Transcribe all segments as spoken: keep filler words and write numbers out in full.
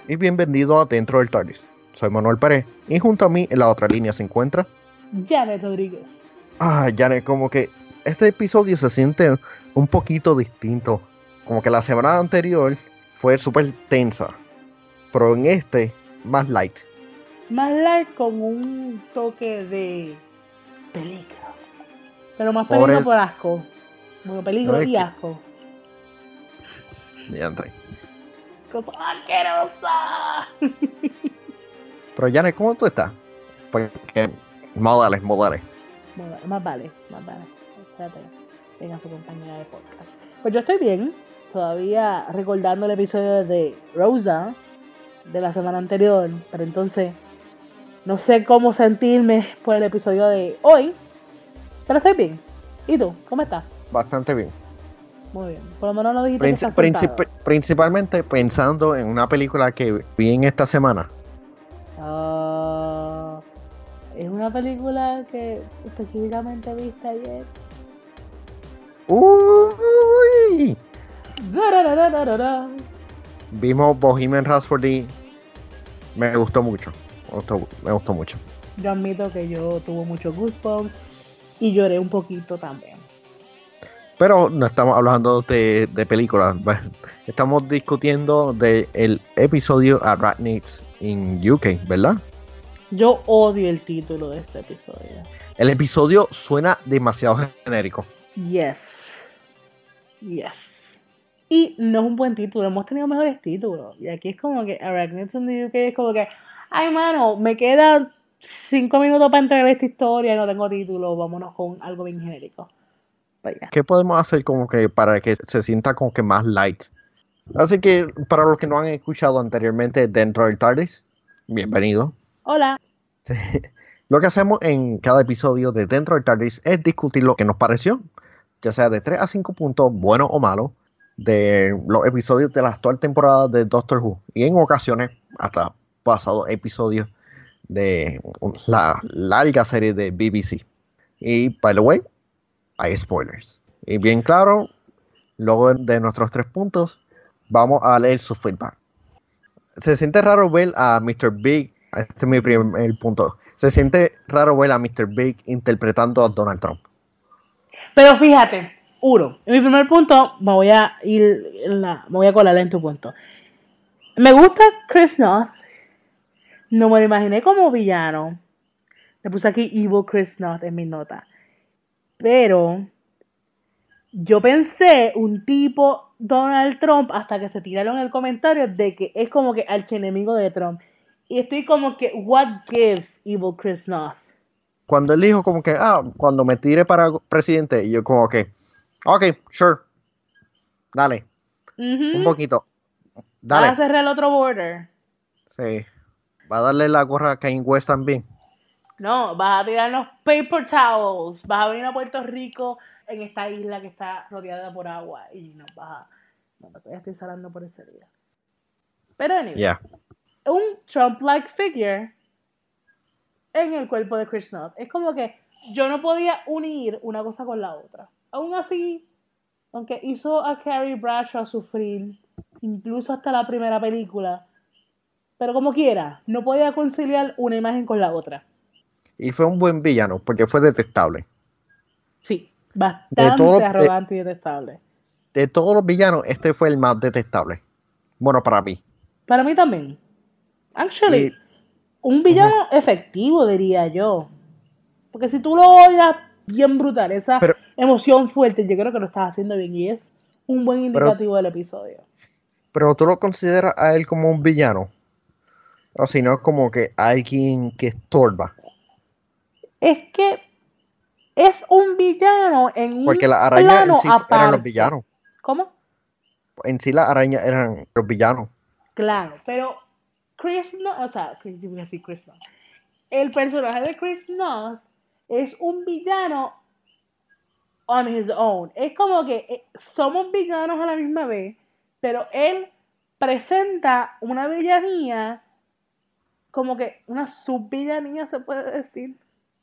y bienvenido a Dentro del TARDIS. Soy Manuel Pérez y junto a mí en la otra línea se encuentra Janet Rodríguez. Ah, Janet, como que este episodio se siente un poquito distinto. Como que la semana anterior fue súper tensa, pero en este, más light. Más light con un toque de peligro. Pero más Por peligro el- por asco. Bueno, peligro No, es y que- asco. Ya entré. Cosa asquerosa. Pero Janet, ¿cómo tú estás? Porque modales, modales. Bueno, más vale, más vale. Espérate, venga su compañera de podcast. Pues yo estoy bien. Todavía recordando el episodio de Rosa de la semana anterior. Pero entonces no sé cómo sentirme por el episodio de hoy. Pero estoy bien. ¿Y tú? ¿Cómo estás? Bastante bien. Muy bien. Por lo menos no dijiste Princi- que estás sentado. princip- principalmente pensando en una película que vi en esta semana. Ah, es una película que específicamente viste ayer. Uy, Dararararara. vimos Bohemian Rhapsody. Me gustó mucho. Me gustó, me gustó mucho. Yo admito que yo tuve muchos goosebumps y lloré un poquito también. Pero no estamos hablando de, de películas. Bueno, estamos discutiendo del episodio Arachnids in U K, ¿verdad? Yo odio el título de este episodio. El episodio suena demasiado genérico. Yes. Yes. Y no es un buen título. Hemos tenido mejores títulos. Y aquí es como que Arachnids in the U K es como que, ay, mano, me quedan cinco minutos para entregar esta historia y no tengo título. Vámonos con algo bien genérico. Pues ya. ¿Qué podemos hacer como que para que se sienta como que más light? Así que para los que no han escuchado anteriormente Dentro del TARDIS, bienvenido. Hola. Lo que hacemos en cada episodio de Dentro del TARDIS es discutir lo que nos pareció, ya sea de tres a cinco puntos, bueno o malo, de los episodios de la actual temporada de Doctor Who y en ocasiones hasta pasados episodios de la larga serie de B B C. Y, by the way, hay spoilers. Y bien claro, luego de nuestros tres puntos, vamos a leer su feedback. Se siente raro ver a mister Big, este es mi primer punto, se siente raro ver a mister Big interpretando a Donald Trump. Pero fíjate, uno, en mi primer punto me voy a ir, en la, me voy a colar en tu punto. Me gusta Chris Noth. No me lo imaginé como villano. Le puse aquí Evil Chris Noth en mi nota. Pero yo pensé un tipo Donald Trump hasta que se tiraron el comentario de que es como que archienemigo de Trump. Y estoy como que, what gives Evil Chris Noth? Cuando él dijo como que, ah, cuando me tire para presidente, y yo como que, ok, sure, dale, Uh-huh. un poquito, Vas a dale. cerrar el otro border. Sí, va a darle la gorra a Kanye West también. No, vas a tirarnos paper towels. Vas a venir a Puerto Rico en esta isla que está rodeada por agua y nos vas a... No, todavía estoy salando por ese día. Pero anyway, Yeah. un Trump-like figure en el cuerpo de Chris Noth. Es como que yo no podía unir una cosa con la otra. Aún así, aunque hizo a Carrie Bradshaw sufrir, incluso hasta la primera película, pero como quiera, no podía conciliar una imagen con la otra. Y fue un buen villano, porque fue detestable. Sí, De bastante todo- de- arrogante y detestable. De todos los villanos, este fue el más detestable. Bueno, para mí. Para mí también. Actually, Y- un villano efectivo, diría yo. Porque si tú lo odias bien brutal, esa Pero- emoción fuerte, yo creo que lo estás haciendo bien y es un buen Pero, indicativo del episodio. pero tú lo consideras a él como un villano. O si no, como que alguien que estorba. Es que es un villano en un Porque las arañas en plano sí aparte. eran los villanos. ¿Cómo? En sí las arañas eran los villanos. Claro, pero Chris Noth, o sea, Chris, yo voy a decir Chris Noth. El personaje de Chris Noth es un villano on his own. Es como que eh, somos villanos a la misma vez, pero él presenta una villanía como que una subvillanía se puede decir.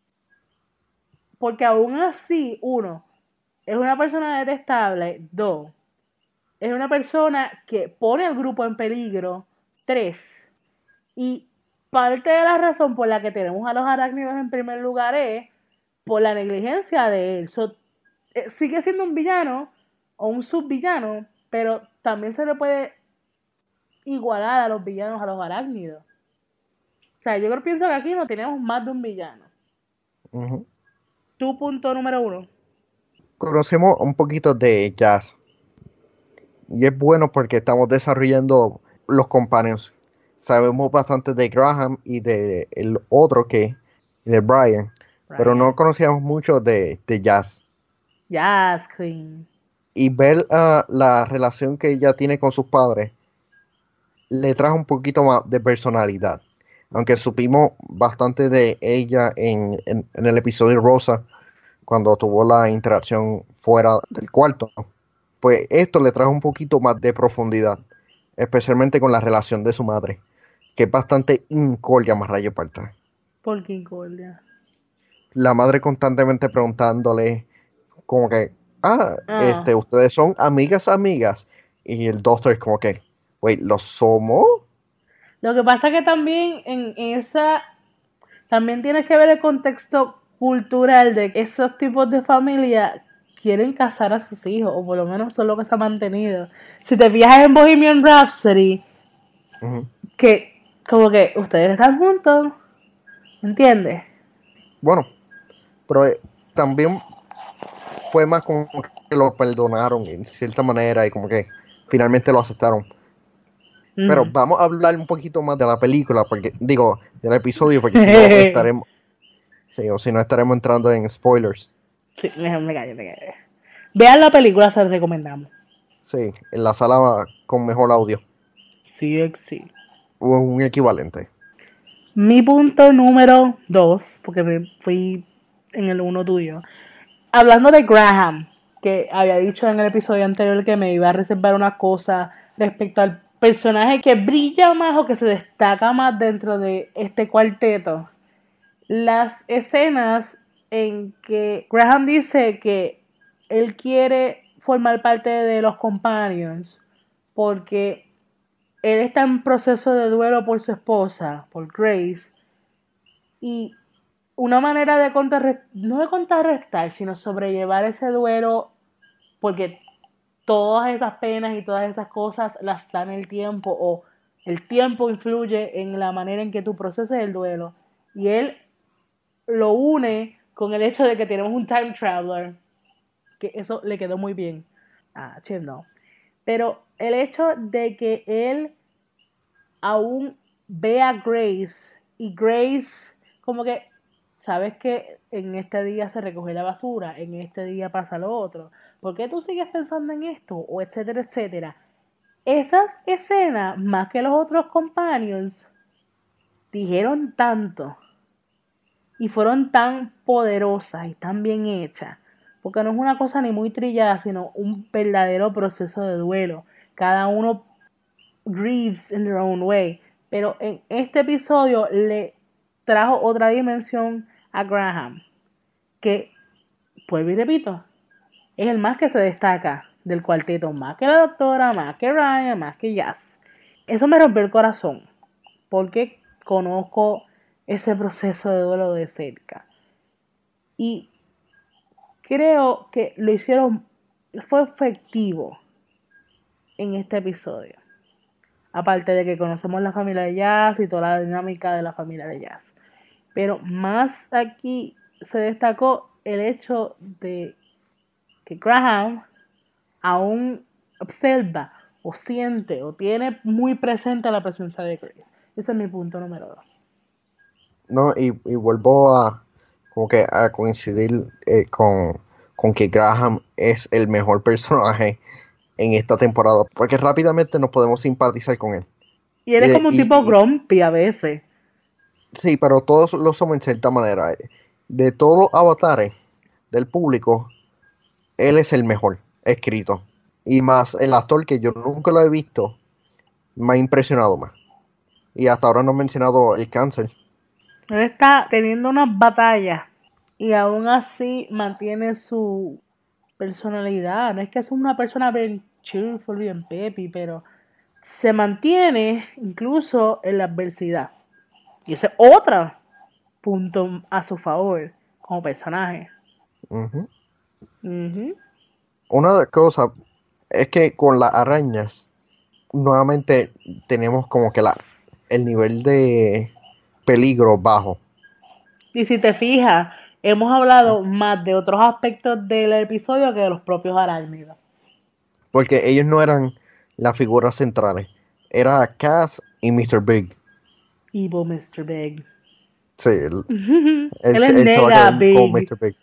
Porque aún así, uno, es una persona detestable. Dos, es una persona que pone al grupo en peligro. tres. Y parte de la razón por la que tenemos a los arácnidos en primer lugar es por la negligencia de él. So, eh, sigue siendo un villano o un subvillano, pero también se le puede igualar a los villanos a los arácnidos. O sea, yo creo pienso que aquí no tenemos más de un villano. Uh-huh. Tu punto número uno. Conocemos un poquito de Jazz. Y es bueno porque estamos desarrollando los companions. Sabemos bastante de Graham y de el otro que, de Brian. Pero no Brian. conocíamos mucho de, de Jazz. Jazz Queen. Y ver uh, la relación que ella tiene con sus padres le trajo un poquito más de personalidad. Aunque supimos bastante de ella en, en, en el episodio Rosa, cuando tuvo la interacción fuera del cuarto, pues esto le trajo un poquito más de profundidad, especialmente con la relación de su madre, que es bastante incordia más rayo parta. ¿Por qué incordia? La madre constantemente preguntándole como que, ah, Ah. este, ustedes son amigas, amigas, y el doctor es como que, wait, ¿lo somos? Lo que pasa que también en esa, también tienes que ver el contexto cultural de que esos tipos de familia quieren casar a sus hijos, o por lo menos son lo que se ha mantenido. Si te fijas en Bohemian Rhapsody, Uh-huh. que como que ustedes están juntos, ¿entiendes? Bueno, pero eh, también fue más como que lo perdonaron en cierta manera y como que finalmente lo aceptaron. Mm. Pero vamos a hablar un poquito más de la película, porque digo, del episodio, porque si no estaremos, sí, o si no estaremos entrando en spoilers. Sí, me, me callo, me callo. Vean la película, se la recomendamos. Sí, en la sala con mejor audio. Sí, sí. O un equivalente. Mi punto número dos, porque me fui en el uno tuyo. Hablando de Graham, que había dicho en el episodio anterior que me iba a reservar una cosa respecto al personaje que brilla más o que se destaca más dentro de este cuarteto. Las escenas en que Graham dice que él quiere formar parte de los Companions porque él está en proceso de duelo por su esposa, por Grace, y una manera de contrarrestar, no de contrarrestar, sino sobrellevar ese duelo, porque todas esas penas y todas esas cosas las sana el tiempo, o el tiempo influye en la manera en que tú proceses el duelo, y él lo une con el hecho de que tenemos un time traveler, que eso le quedó muy bien a Chip, no. Pero el hecho de que él aún ve a Grace y Grace como que, sabes que en este día se recoge la basura, en este día pasa lo otro, ¿por qué tú sigues pensando en esto? O etcétera, etcétera. Esas escenas, más que los otros companions, dijeron tanto y fueron tan poderosas y tan bien hechas, porque no es una cosa ni muy trillada, sino un verdadero proceso de duelo. Cada uno grieves in their own way, pero en este episodio le trajo otra dimensión a Graham, que, pues y repito, es el más que se destaca del cuarteto, más que la doctora, más que Ryan, más que Jazz. Eso me rompió el corazón, porque conozco ese proceso de duelo de cerca. Y creo que lo hicieron, fue efectivo en este episodio. Aparte de que conocemos la familia de Jazz y toda la dinámica de la familia de Jazz. Pero más aquí se destacó el hecho de que Graham aún observa o siente o tiene muy presente la presencia de Grace. Ese es mi punto número dos. No, y, y vuelvo a como que a coincidir eh, con, con que Graham es el mejor personaje en esta temporada, porque rápidamente nos podemos simpatizar con él. Y él es Y, como un y, tipo y, grumpy a veces. sí, pero todos lo somos en cierta manera. De todos los avatares del público, él es el mejor escrito. Y más el actor que yo nunca lo he visto, me ha impresionado más. Y hasta ahora no he mencionado el cáncer. Él está teniendo unas batallas y aún así mantiene su personalidad. No es que sea una persona bien cheerful, bien peppy, pero se mantiene incluso en la adversidad. Y ese es otro punto a su favor como personaje. Uh-huh. Uh-huh. Una de las cosas es que con las arañas, nuevamente tenemos como que la, el nivel de peligro bajo. Y si te fijas, hemos hablado más de otros aspectos del episodio que de los propios arácnidos. Porque ellos no eran las figuras centrales. Era Cass y mister Big. Evil mister Big. Sí, él, él, él, es él se va a quedar Big. con mister Big.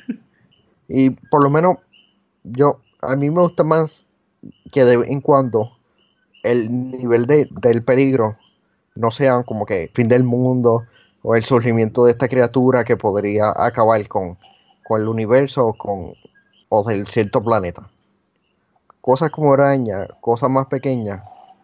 Y por lo menos, yo, a mí me gusta más que de vez en cuando el nivel de, del peligro no sea como que fin del mundo o el surgimiento de esta criatura que podría acabar con, con el universo o, con, o del cierto planeta. Cosas como arañas, cosas más pequeñas,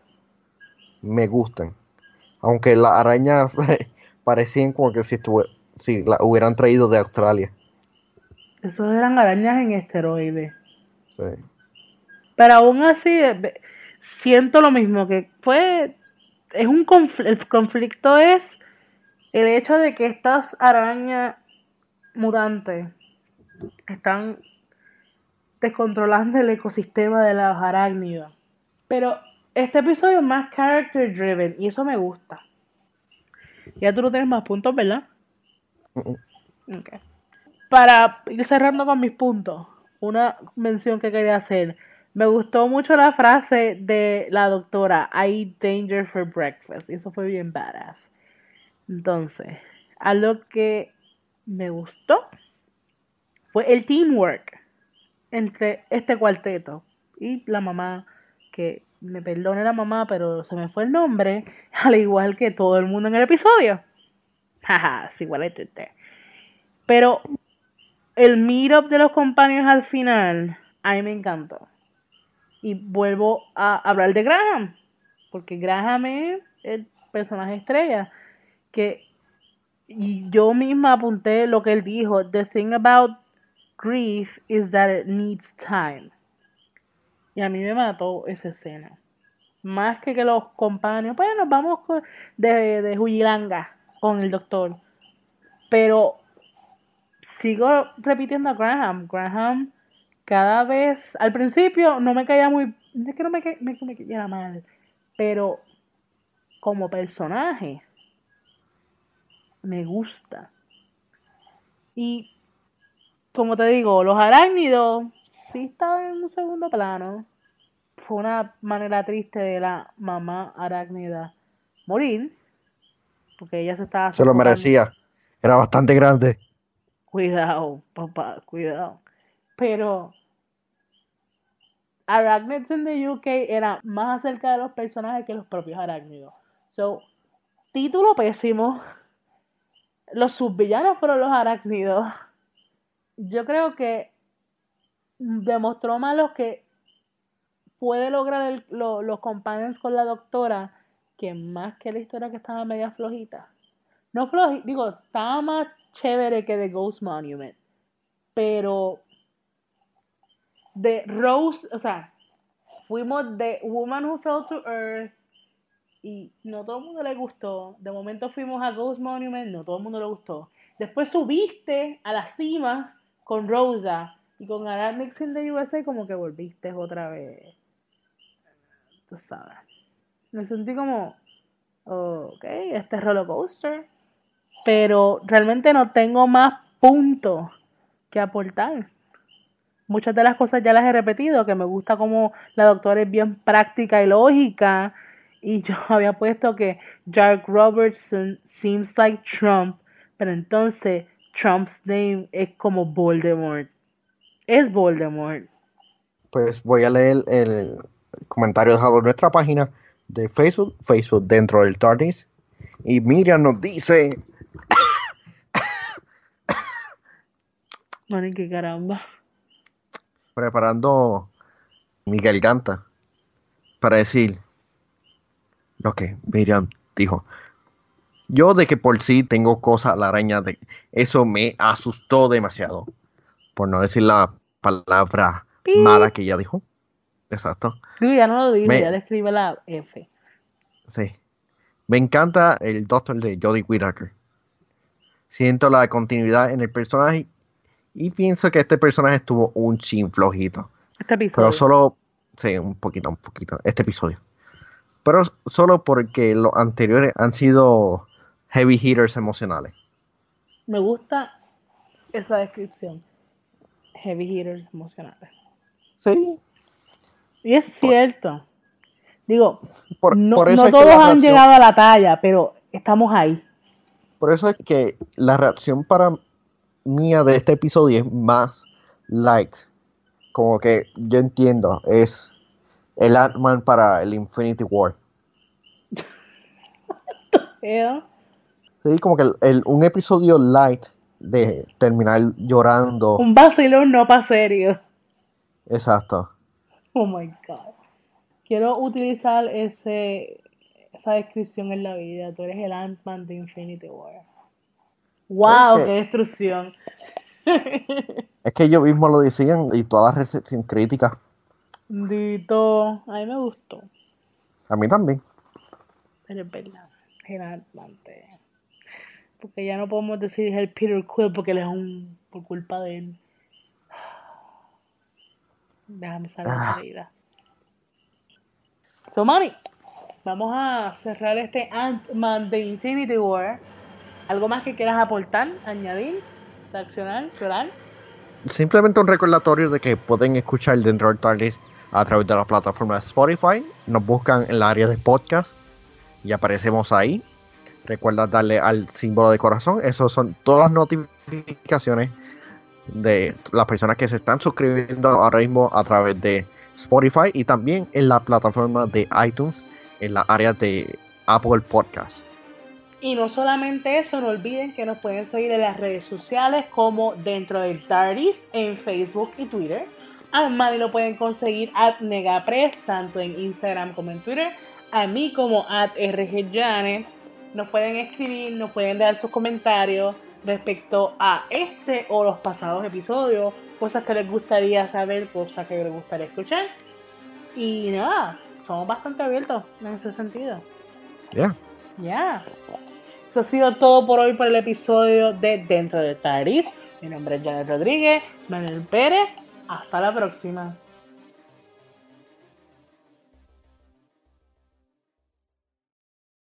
me gustan. Aunque las arañas parecían como que si, estuve, si las hubieran traído de Australia. Esos eran arañas en esteroides. Sí. Pero aún así, siento lo mismo, que fue, es un confl- el conflicto es el hecho de que estas arañas mutantes están descontrolando el ecosistema de los arácnidos. Pero este episodio es más character driven y eso me gusta. Ya tú no tienes más puntos, ¿verdad? Uh-uh. Okay. Para ir cerrando con mis puntos, una mención que quería hacer. Me gustó mucho la frase de la doctora, I eat danger for breakfast. Y eso fue bien badass. Entonces, algo que me gustó fue el teamwork entre este cuarteto y la mamá, que me perdone la mamá, pero se me fue el nombre, al igual que todo el mundo en el episodio. Jaja, es igual a este. Pero el meetup de los compañeros al final, a mí me encantó. Y vuelvo a hablar de Graham, porque Graham es el personaje estrella. Que y yo misma apunté lo que él dijo. The thing about grief is that it needs time. Y a mí me mató esa escena. Más que que los compañeros, pues nos vamos de, de Huyilanga con el doctor. Pero sigo repitiendo a Graham. Graham cada vez, al principio no me caía muy, no es que no me, me, me cayera mal, pero como personaje me gusta. Y como te digo, los arácnidos sí estaban en un segundo plano. Fue una manera triste de la mamá arácnida morir, porque ella se estaba Se lo sofocando. merecía. Era bastante grande. Cuidado, papá, cuidado. Pero Arachnids in the U K era más acerca de los personajes que los propios arácnidos. So, título pésimo. Los subvillanos fueron los arácnidos. Yo creo que demostró más lo que puede lograr el, lo, los companions con la doctora, que más que la historia que estaba media flojita. No flojita, digo, estaba más chévere que The Ghost Monument. Pero de Rose, o sea, fuimos de Woman Who Fell to Earth y no todo el mundo le gustó. De momento fuimos a Ghost Monument, no todo el mundo le gustó. Después subiste a la cima con Rosa y con Arachnids in the U S A como que volviste otra vez. Tú sabes. Me sentí como, oh, ok, este es roller coaster. Pero realmente no tengo más puntos que aportar. Muchas de las cosas ya las he repetido, que me gusta como la doctora es bien práctica y lógica. Y yo había puesto que Jack Robertson seems like Trump, pero entonces Trump's name es como Voldemort. Es Voldemort. Pues voy a leer el comentario dejado en nuestra página de Facebook, Facebook dentro del TARDIS. Y Miriam nos dice... Mani, qué caramba. Preparando mi garganta para decir lo que Miriam dijo. Yo de que por sí tengo cosas a la araña, de eso me asustó demasiado. Por no decir la palabra Beep. mala que ella dijo. Exacto. Sí, ya no lo dijo, Me, ya le escribe la F. sí. Me encanta el Doctor de Jodie Whittaker. Siento la continuidad en el personaje y pienso que este personaje estuvo un chin flojito. Este Pero episodio. solo, sí, un poquito, un poquito, este episodio. Pero solo porque los anteriores han sido heavy hitters emocionales. Me gusta esa descripción. Heavy hitters emocionales. Sí. Y es Por, cierto. Digo, por, no, por eso no es que todos la han reacción, llegado a la talla, pero estamos ahí. por eso es que la reacción para mía de este episodio es más light. Como que yo entiendo, es el Ant-Man para el Infinity War. Pero Sí, como que el, el- un episodio light de terminar llorando. un vacilón no pa' serio. Exacto. Oh my God. Quiero utilizar ese, esa descripción en la vida. Tú eres el Ant-Man de Infinity War. Es ¡Wow! ¡Qué que, destrucción! es que ellos mismos lo decían y toda la recepción crítica. Dito, a mí me gustó. A mí también. Pero es verdad. El Ant-Man. te- Porque ya no podemos decir es el Peter Quill porque él es un. Por culpa de él. Déjame salir Ah, enseguida. So, Manny, vamos a cerrar este Ant-Man de Infinity War. ¿Algo más que quieras aportar, añadir, reaccionar, llorar? simplemente un recordatorio de que pueden escuchar Dentro del TARDIS a través de la plataforma de Spotify. Nos buscan en la área de podcast y aparecemos ahí. Recuerda darle al símbolo de corazón. Esas son todas las notificaciones de las personas que se están suscribiendo ahora mismo a través de Spotify y también en la plataforma de iTunes en la área de Apple Podcast. Y no solamente eso, no olviden que nos pueden seguir en las redes sociales como Dentro del TARDIS en Facebook y Twitter. A Manny lo pueden conseguir at Negapress, tanto en Instagram como en Twitter. A mí como at RGJane. Nos pueden escribir, nos pueden dar sus comentarios respecto a este o los pasados episodios, cosas que les gustaría saber, cosas que les gustaría escuchar. Y nada, somos bastante abiertos en ese sentido. Ya. Yeah. Ya. Yeah. Eso ha sido todo por hoy por el episodio de Dentro del TARDIS. Mi nombre es Janet Rodríguez, Manuel Pérez. Hasta la próxima.